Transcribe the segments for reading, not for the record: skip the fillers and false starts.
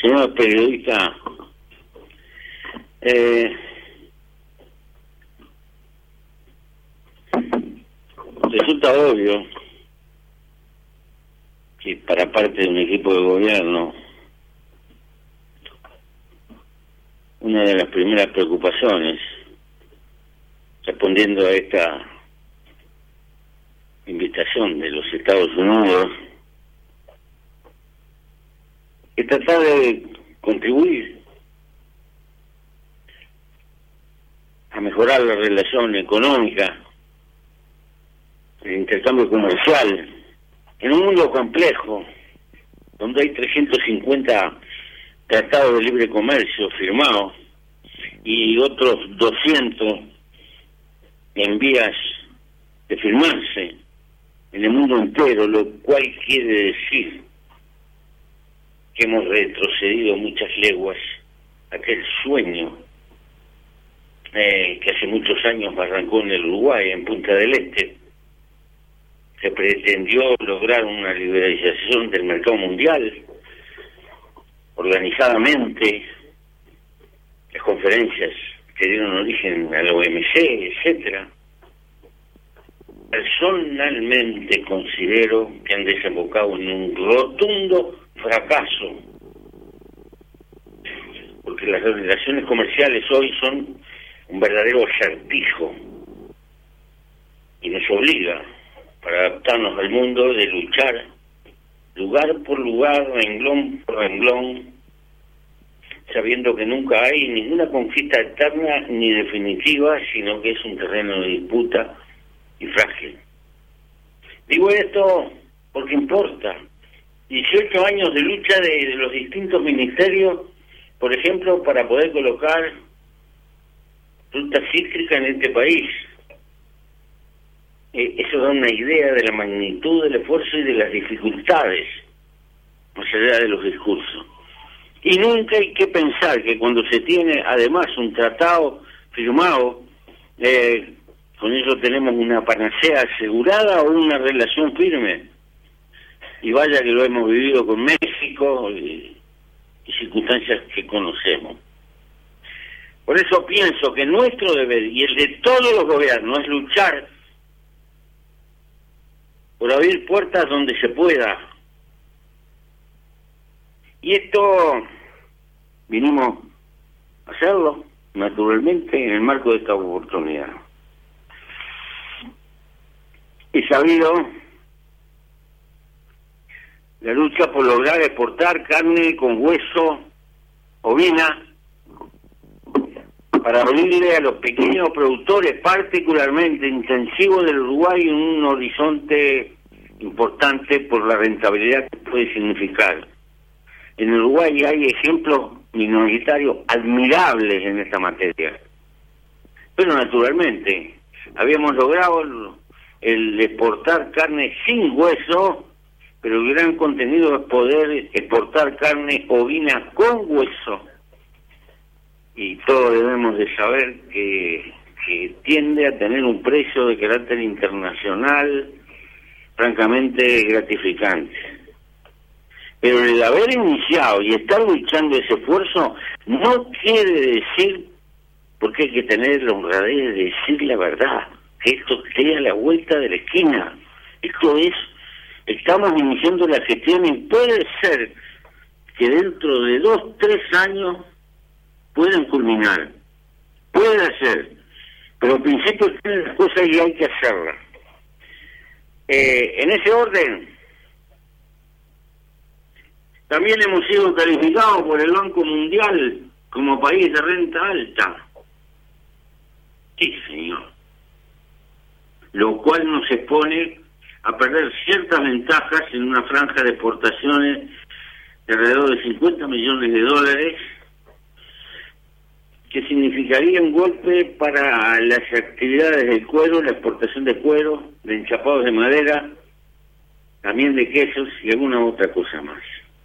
Señor periodista, resulta obvio que para parte de un equipo de gobierno una de las primeras preocupaciones, respondiendo a esta invitación de los Estados Unidos, es tratar de contribuir a mejorar la relación económica, el intercambio comercial, en un mundo complejo, donde hay 350 tratados de libre comercio firmados y otros 200 en vías de firmarse en el mundo entero, lo cual quiere decir que hemos retrocedido muchas leguas a aquel sueño que hace muchos años arrancó en el Uruguay, en Punta del Este. Se pretendió lograr una liberalización del mercado mundial organizadamente, las conferencias que dieron origen a la OMC, etcétera. Personalmente considero que han desembocado en un rotundo fracaso, porque las relaciones comerciales hoy son un verdadero acertijo y nos obliga, para adaptarnos al mundo, de luchar lugar por lugar, renglón por renglón, sabiendo que nunca hay ninguna conquista eterna ni definitiva, sino que es un terreno de disputa y frágil. Digo esto porque importa. 18 años de lucha de los distintos ministerios, por ejemplo, para poder colocar fruta cítrica en este país. Eso da una idea de la magnitud del esfuerzo y de las dificultades, más allá de los discursos. Y nunca hay que pensar que cuando se tiene además un tratado firmado, con eso tenemos una panacea asegurada o una relación firme. Y vaya que lo hemos vivido con México y circunstancias que conocemos. Por eso pienso que nuestro deber y el de todos los gobiernos es luchar por abrir puertas donde se pueda. Y esto vinimos a hacerlo naturalmente en el marco de esta oportunidad. He sabido la lucha por lograr exportar carne con hueso ovina para abrirle a los pequeños productores, particularmente intensivos del Uruguay, un horizonte importante por la rentabilidad que puede significar. En Uruguay hay ejemplos minoritarios admirables en esta materia. Pero naturalmente, habíamos logrado el exportar carne sin hueso, pero el gran contenido es poder exportar carne ovina con hueso. Y todos debemos de saber que tiende a tener un precio de carácter internacional francamente gratificante. Pero el haber iniciado y estar luchando ese esfuerzo no quiere decir, porque hay que tener la honradez de decir la verdad, que esto esté a la vuelta de la esquina. Esto es, estamos iniciando la gestión y puede ser que dentro de 2-3 años pueden culminar. Puede ser, pero al principio tienen las cosas y hay que hacerlas. En ese orden, también hemos sido calificados por el Banco Mundial como país de renta alta. Sí, señor. Lo cual nos expone a perder ciertas ventajas en una franja de exportaciones de alrededor de 50 millones de dólares, que significaría un golpe para las actividades del cuero, la exportación de cuero, de enchapados de madera, también de quesos y alguna otra cosa más.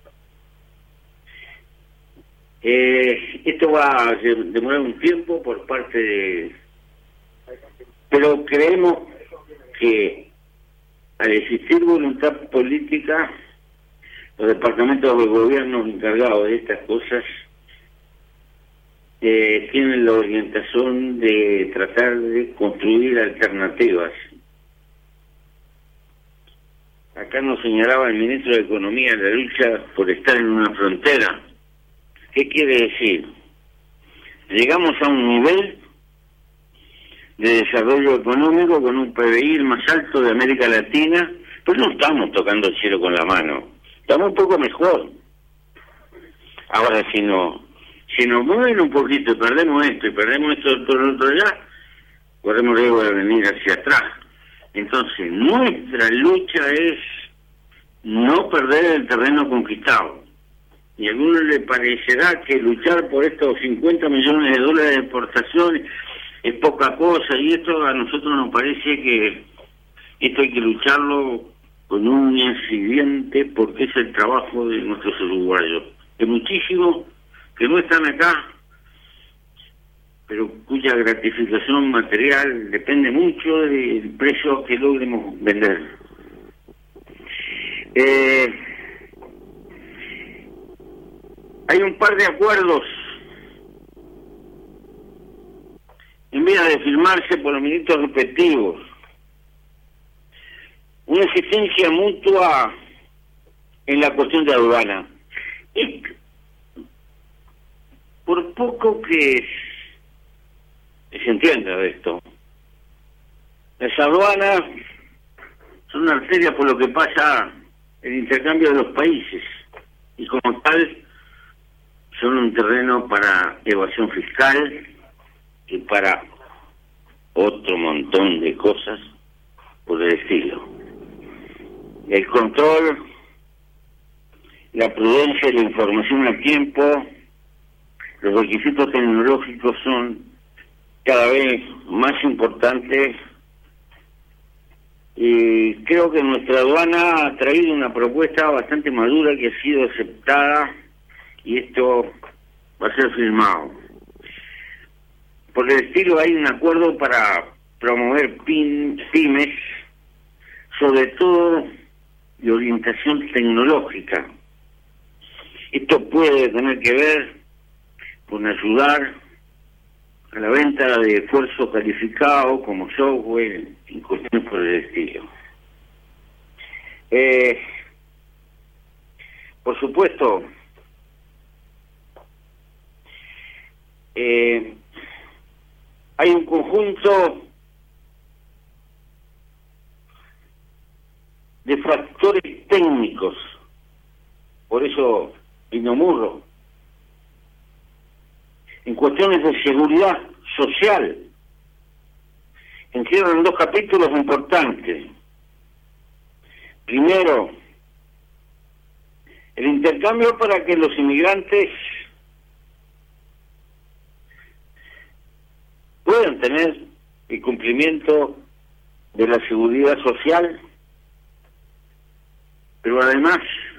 Esto va a demorar un tiempo por parte de... Pero creemos que al existir voluntad política los departamentos de gobierno encargados de estas cosas tienen la orientación de tratar de construir alternativas. Acá nos señalaba el ministro de Economía la lucha por estar en una frontera. ¿Qué quiere decir? Llegamos a un nivel de desarrollo económico con un PBI el más alto de América Latina, pero no estamos tocando el cielo con la mano. Estamos un poco mejor. Ahora, si nos mueven un poquito y perdemos esto todo lo otro allá, corremos riesgo de venir hacia atrás. Entonces, nuestra lucha es no perder el terreno conquistado. Y a algunos les parecerá que luchar por estos 50 millones de dólares de exportaciones es poca cosa, y esto a nosotros nos parece que esto hay que lucharlo con uñas y dientes, porque es el trabajo de nuestros uruguayos, de muchísimos que no están acá, pero cuya gratificación material depende mucho del precio que logremos vender. Hay un par de acuerdos en vía de firmarse por los ministros respectivos. Una asistencia mutua en la cuestión de aduana. Y por poco que se entienda de esto, las aduanas son una arteria por lo que pasa el intercambio de los países, y como tal son un terreno para evasión fiscal y para otro montón de cosas por el estilo. El control, la prudencia y la información a tiempo, los requisitos tecnológicos son cada vez más importantes, y creo que nuestra aduana ha traído una propuesta bastante madura que ha sido aceptada, y esto va a ser firmado. Por el estilo hay un acuerdo para promover pymes, sobre todo de orientación tecnológica. Esto puede tener que ver con ayudar a la venta de esfuerzo calificado como software y cuestiones por el estilo. Por supuesto, hay un conjunto de factores técnicos, por eso Pinomurro, en cuestiones de seguridad social, encierran dos capítulos importantes. Primero, el intercambio para que los inmigrantes puedan tener el cumplimiento de la seguridad social, pero además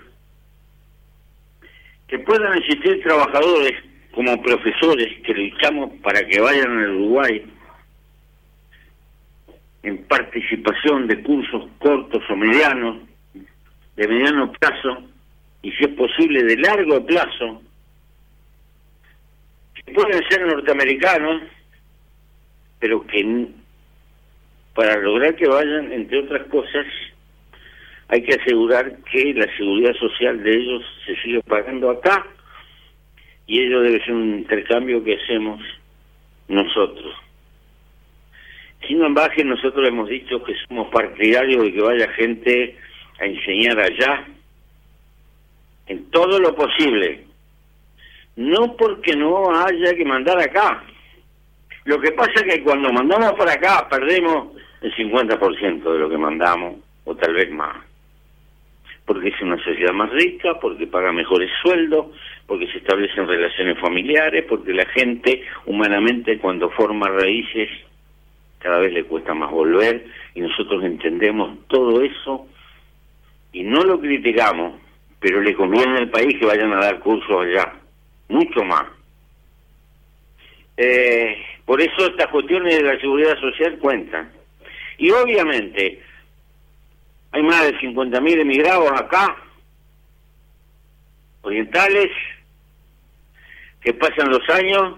que puedan existir trabajadores como profesores que luchamos para que vayan al Uruguay en participación de cursos cortos o medianos, de mediano plazo, y si es posible de largo plazo, que pueden ser norteamericanos, pero que para lograr que vayan, entre otras cosas, hay que asegurar que la seguridad social de ellos se sigue pagando acá, y ello debe ser un intercambio que hacemos nosotros. Sin embargo, nosotros hemos dicho que somos partidarios de que vaya gente a enseñar allá en todo lo posible, no porque no haya que mandar acá. Lo que pasa es que cuando mandamos para acá perdemos el 50% de lo que mandamos, o tal vez más, porque es una sociedad más rica, porque paga mejores sueldos, porque se establecen relaciones familiares, porque la gente humanamente cuando forma raíces cada vez le cuesta más volver, y nosotros entendemos todo eso y no lo criticamos, pero le conviene al país que vayan a dar cursos allá, mucho más. Por eso estas cuestiones de la seguridad social cuentan. Y obviamente hay más de 50.000 emigrados acá, orientales, que pasan los años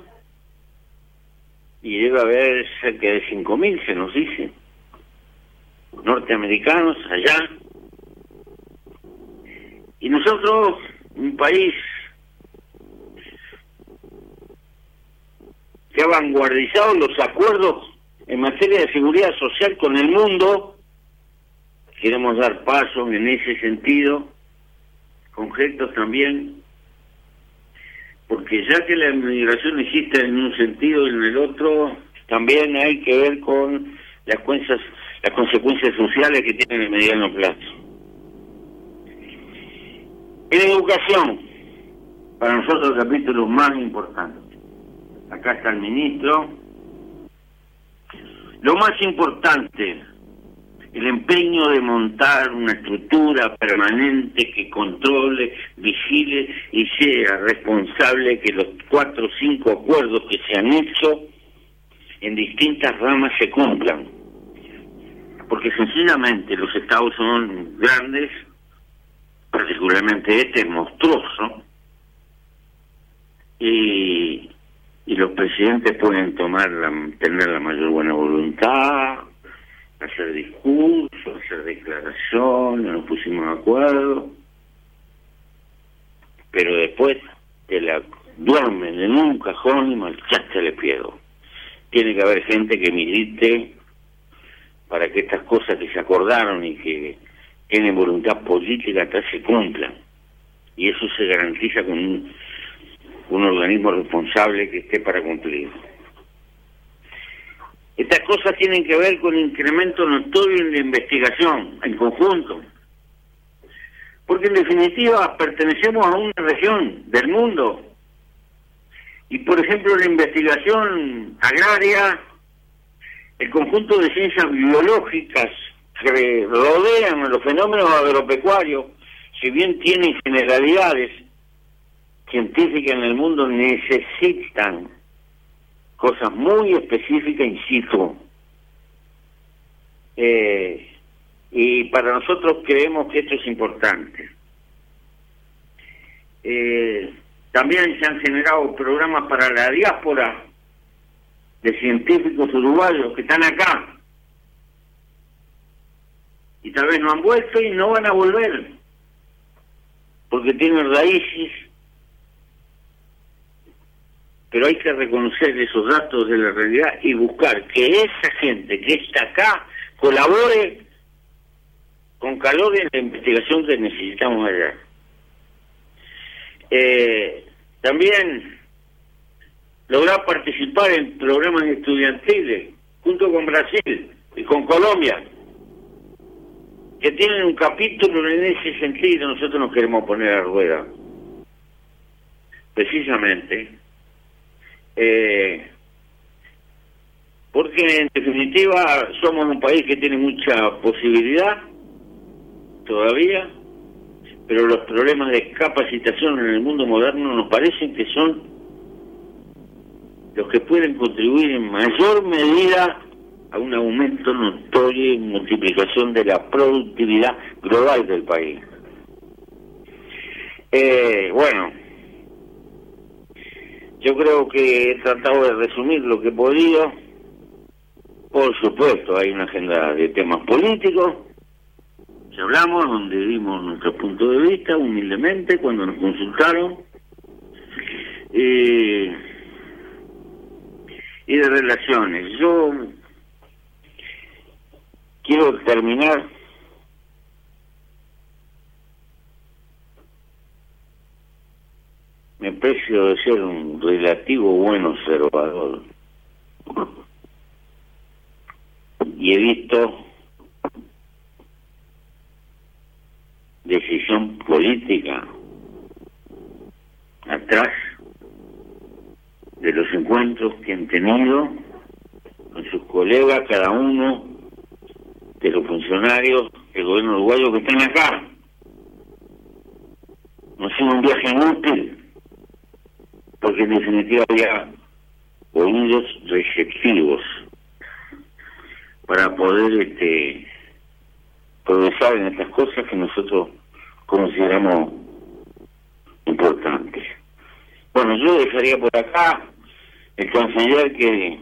y debe haber cerca de 5.000, se nos dice, norteamericanos allá. Y nosotros, un país que ha vanguardizado los acuerdos en materia de seguridad social con el mundo, queremos dar pasos en ese sentido, concretos también, porque ya que la inmigración existe en un sentido y en el otro, también hay que ver con las consecuencias sociales que tienen en el mediano plazo. En educación, para nosotros el capítulo más importante. Acá está el ministro. Lo más importante, el empeño de montar una estructura permanente que controle, vigile y sea responsable que los 4 o 5 acuerdos que se han hecho en distintas ramas se cumplan. Porque sencillamente los estados son grandes, particularmente este es monstruoso, y los presidentes pueden tener la mayor buena voluntad, hacer discursos, hacer declaraciones, nos pusimos de acuerdo, pero después te la duermen en un cajón y marchaste al pliego. Tiene que haber gente que milite para que estas cosas que se acordaron y que tienen voluntad política hasta se cumplan. Y eso se garantiza con un organismo responsable que esté para cumplir. Estas cosas tienen que ver con incremento notorio en la investigación, en conjunto. Porque en definitiva pertenecemos a una región del mundo. Y por ejemplo la investigación agraria, el conjunto de ciencias biológicas que rodean a los fenómenos agropecuarios, si bien tienen generalidades científicas en el mundo, necesitan cosas muy específicas in situ. Y para nosotros creemos que esto es importante. También se han generado programas para la diáspora de científicos uruguayos que están acá y tal vez no han vuelto y no van a volver porque tienen raíces, pero hay que reconocer esos datos de la realidad y buscar que esa gente que está acá colabore con calor en la investigación que necesitamos allá. También lograr participar en programas estudiantiles junto con Brasil y con Colombia, que tienen un capítulo en ese sentido. Nosotros nos queremos poner a rueda, precisamente, porque en definitiva somos un país que tiene mucha posibilidad todavía, pero los problemas de capacitación en el mundo moderno nos parecen que son los que pueden contribuir en mayor medida a un aumento notorio y multiplicación de la productividad global del país. Bueno, yo creo que he tratado de resumir lo que he podido. Por supuesto, hay una agenda de temas políticos, ya hablamos, donde dimos nuestro punto de vista humildemente cuando nos consultaron, y de relaciones. Yo quiero terminar me aprecio de ser un relativo buen observador y he visto decisión política atrás de los encuentros que han tenido con sus colegas, cada uno de los funcionarios del gobierno uruguayo que están acá. No ha sido un viaje inútil, porque en definitiva había oídos receptivos para poder progresar en estas cosas que nosotros consideramos importantes. Bueno, yo dejaría por acá el canciller que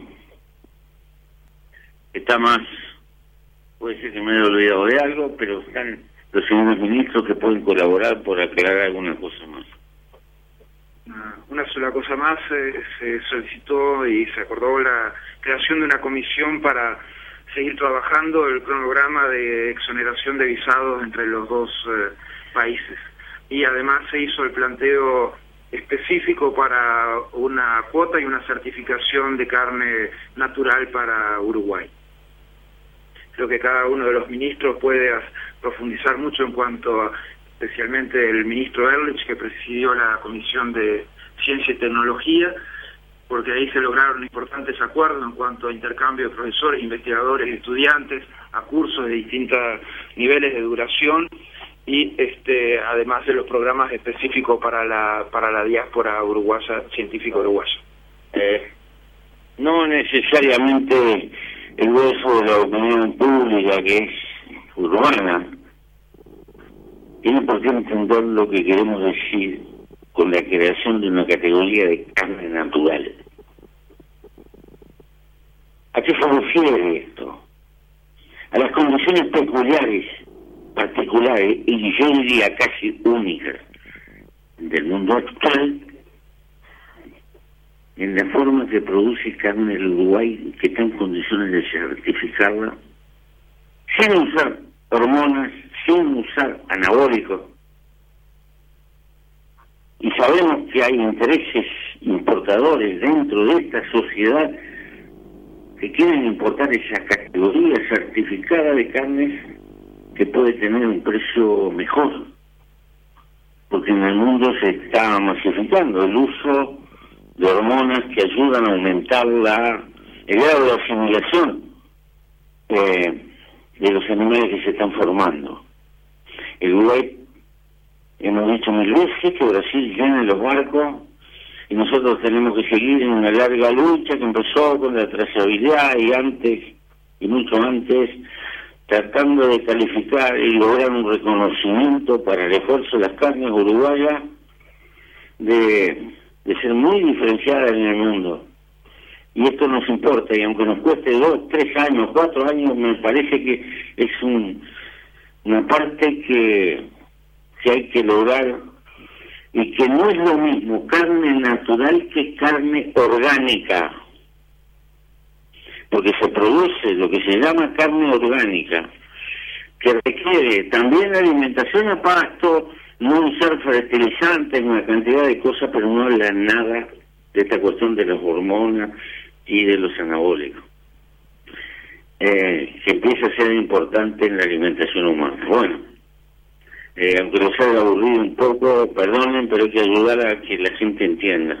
está más, puede ser que me haya olvidado de algo, pero están los señores ministros que pueden colaborar por aclarar alguna cosa más. Una sola cosa más, se solicitó y se acordó la creación de una comisión para seguir trabajando el cronograma de exoneración de visados entre los dos países. Y además se hizo el planteo específico para una cuota y una certificación de carne natural para Uruguay. Creo que cada uno de los ministros puede profundizar mucho en cuanto a, especialmente el ministro Ehrlich, que presidió la Comisión de Ciencia y Tecnología, porque ahí se lograron importantes acuerdos en cuanto a intercambio de profesores, investigadores y estudiantes a cursos de distintos niveles de duración y además de los programas específicos para la diáspora uruguaya, científica uruguaya. No necesariamente el grueso de la opinión pública, que es urbana, tiene por qué entender lo que queremos decir con la creación de una categoría de carne natural. ¿A qué se refiere esto? A las condiciones particulares, y yo diría casi únicas, del mundo actual, en la forma que produce carne el Uruguay, que está en condiciones de certificarla, sin usar hormonas, sin usar anabólicos. Y sabemos que hay intereses importadores dentro de esta sociedad que quieren importar esa categoría certificada de carnes que puede tener un precio mejor, porque en el mundo se está masificando el uso de hormonas que ayudan a aumentar el grado de asimilación de los animales que se están formando. El Uruguay, hemos dicho mil veces que Brasil llena los barcos y nosotros tenemos que seguir en una larga lucha que empezó con la trazabilidad y mucho antes, tratando de calificar y lograr un reconocimiento para el esfuerzo de las carnes uruguayas de ser muy diferenciadas en el mundo. Y esto nos importa, y aunque nos cueste 2, 3 años, 4 años, me parece que es una parte que hay que lograr, y que no es lo mismo carne natural que carne orgánica, porque se produce lo que se llama carne orgánica, que requiere también alimentación a pasto, no usar fertilizantes, una cantidad de cosas, pero no habla nada de esta cuestión de las hormonas y de los anabólicos, que empieza a ser importante en la alimentación humana. Bueno, aunque los haya aburrido un poco, perdonen, pero hay que ayudar a que la gente entienda.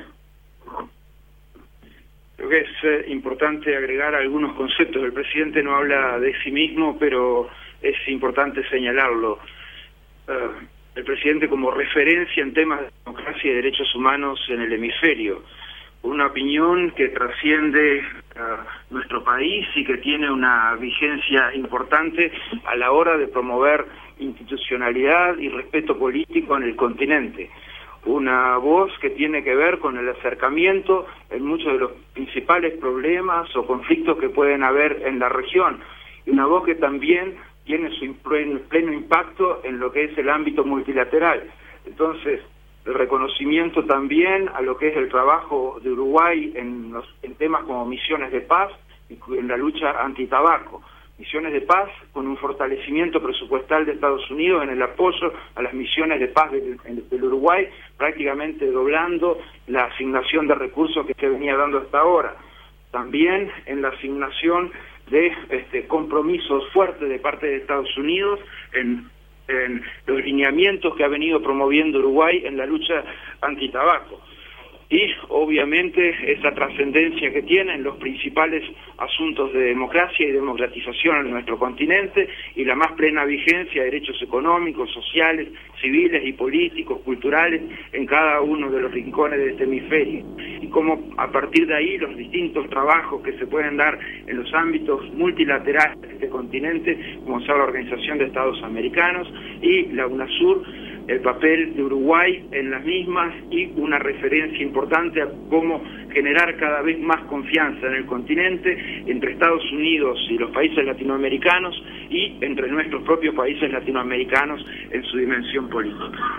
Creo que es importante agregar algunos conceptos. El presidente no habla de sí mismo, pero es importante señalarlo. El presidente como referencia en temas de democracia y derechos humanos en el hemisferio. Una opinión que trasciende a nuestro país y que tiene una vigencia importante a la hora de promover institucionalidad y respeto político en el continente. Una voz que tiene que ver con el acercamiento en muchos de los principales problemas o conflictos que pueden haber en la región. Y una voz que también tiene su pleno impacto en lo que es el ámbito multilateral. Entonces, el reconocimiento también a lo que es el trabajo de Uruguay en temas como misiones de paz y en la lucha antitabaco. Misiones de paz con un fortalecimiento presupuestal de Estados Unidos en el apoyo a las misiones de paz del Uruguay, prácticamente doblando la asignación de recursos que se venía dando hasta ahora. También en la asignación de compromisos fuertes de parte de Estados Unidos en los lineamientos que ha venido promoviendo Uruguay en la lucha antitabaco. Y obviamente esa trascendencia que tiene en los principales asuntos de democracia y democratización en nuestro continente y la más plena vigencia de derechos económicos, sociales, civiles y políticos, culturales en cada uno de los rincones de este hemisferio. Y cómo a partir de ahí los distintos trabajos que se pueden dar en los ámbitos multilaterales de este continente, como sea la Organización de Estados Americanos y la UNASUR, el papel de Uruguay en las mismas y una referencia importante a cómo generar cada vez más confianza en el continente entre Estados Unidos y los países latinoamericanos y entre nuestros propios países latinoamericanos en su dimensión política.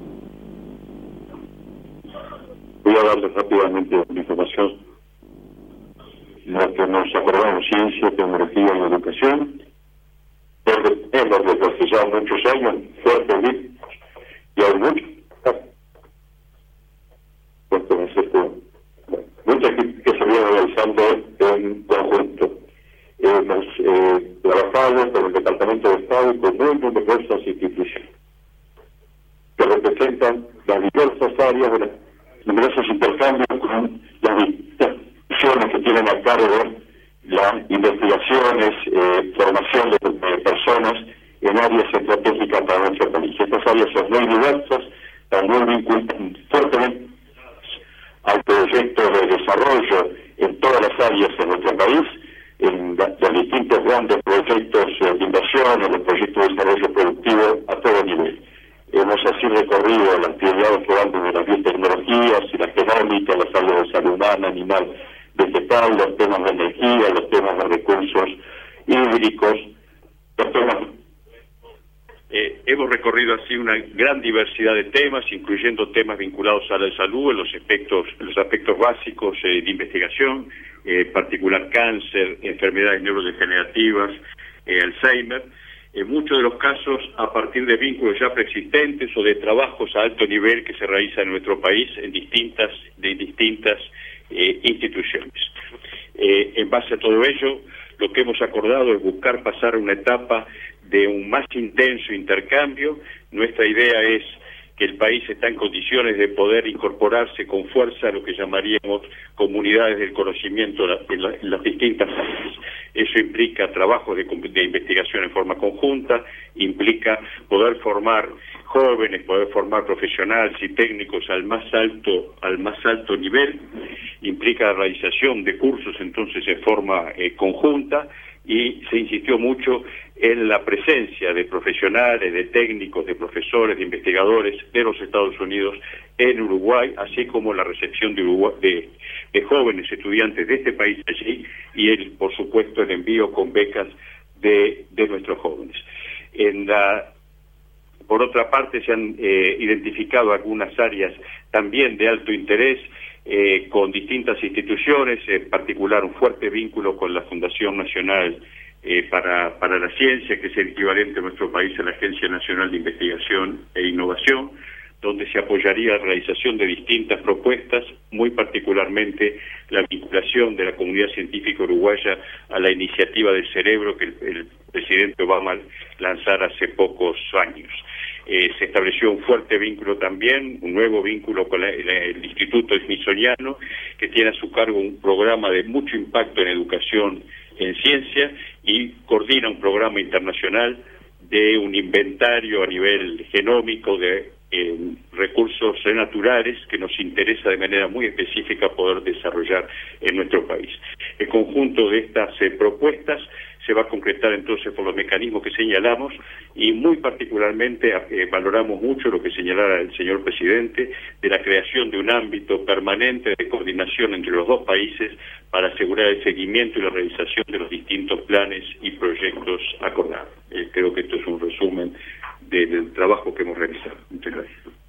Voy a darles rápidamente la información. Lo que nos acordamos, ciencia, tecnología y educación, es lo que desde ya muchos años, fuerte, y hay muchas que se vienen realizando en conjunto. Hemos trabajado con el Departamento de Estado y con muy numerosas instituciones que representan las diversas áreas de las numerosos intercambios con las instituciones que tienen a cargo las investigaciones, formación de personas en áreas estratégicas para nuestro país. Estas áreas son muy diversas, también vinculan fuertemente al proyecto de desarrollo en todas las áreas de nuestro país, en los distintos grandes proyectos de inversión, en los proyectos de desarrollo productivo a todo nivel. Hemos así recorrido las prioridades que van desde las biotecnologías y las genómicas, las áreas de salud humana, animal, vegetal, los temas de energía, los temas de recursos hídricos, los temas... Hemos recorrido así una gran diversidad de temas, incluyendo temas vinculados a la salud, en los aspectos básicos de investigación, en particular cáncer, enfermedades neurodegenerativas, Alzheimer. En muchos de los casos a partir de vínculos ya preexistentes o de trabajos a alto nivel que se realizan en nuestro país en distintas instituciones. En base a todo ello, lo que hemos acordado es buscar pasar a una etapa de un más intenso intercambio. Nuestra idea es que el país está en condiciones de poder incorporarse con fuerza a lo que llamaríamos comunidades del conocimiento en las distintas áreas. Eso implica trabajos de investigación en forma conjunta, implica poder formar jóvenes, poder formar profesionales y técnicos al más alto nivel, implica la realización de cursos entonces en forma conjunta, y se insistió mucho en la presencia de profesionales, de técnicos, de profesores, de investigadores de los Estados Unidos en Uruguay, así como la recepción de jóvenes estudiantes de este país allí y, por supuesto, el envío con becas de nuestros jóvenes. Por otra parte, se han identificado algunas áreas también de alto interés con distintas instituciones, en particular un fuerte vínculo con la Fundación Nacional para la Ciencia, que es el equivalente en nuestro país a la Agencia Nacional de Investigación e Innovación, donde se apoyaría la realización de distintas propuestas, muy particularmente la vinculación de la comunidad científica uruguaya a la iniciativa del cerebro que el presidente Obama lanzara hace pocos años. Se estableció un fuerte vínculo también, un nuevo vínculo con el Instituto Smithsoniano, que tiene a su cargo un programa de mucho impacto en educación en ciencia y coordina un programa internacional de un inventario a nivel genómico de recursos naturales que nos interesa de manera muy específica poder desarrollar en nuestro país. El conjunto de estas propuestas se va a concretar entonces por los mecanismos que señalamos y muy particularmente valoramos mucho lo que señalara el señor presidente de la creación de un ámbito permanente de coordinación entre los dos países para asegurar el seguimiento y la realización de los distintos planes y proyectos acordados. Creo que esto es un resumen del trabajo que hemos realizado. Muchas gracias.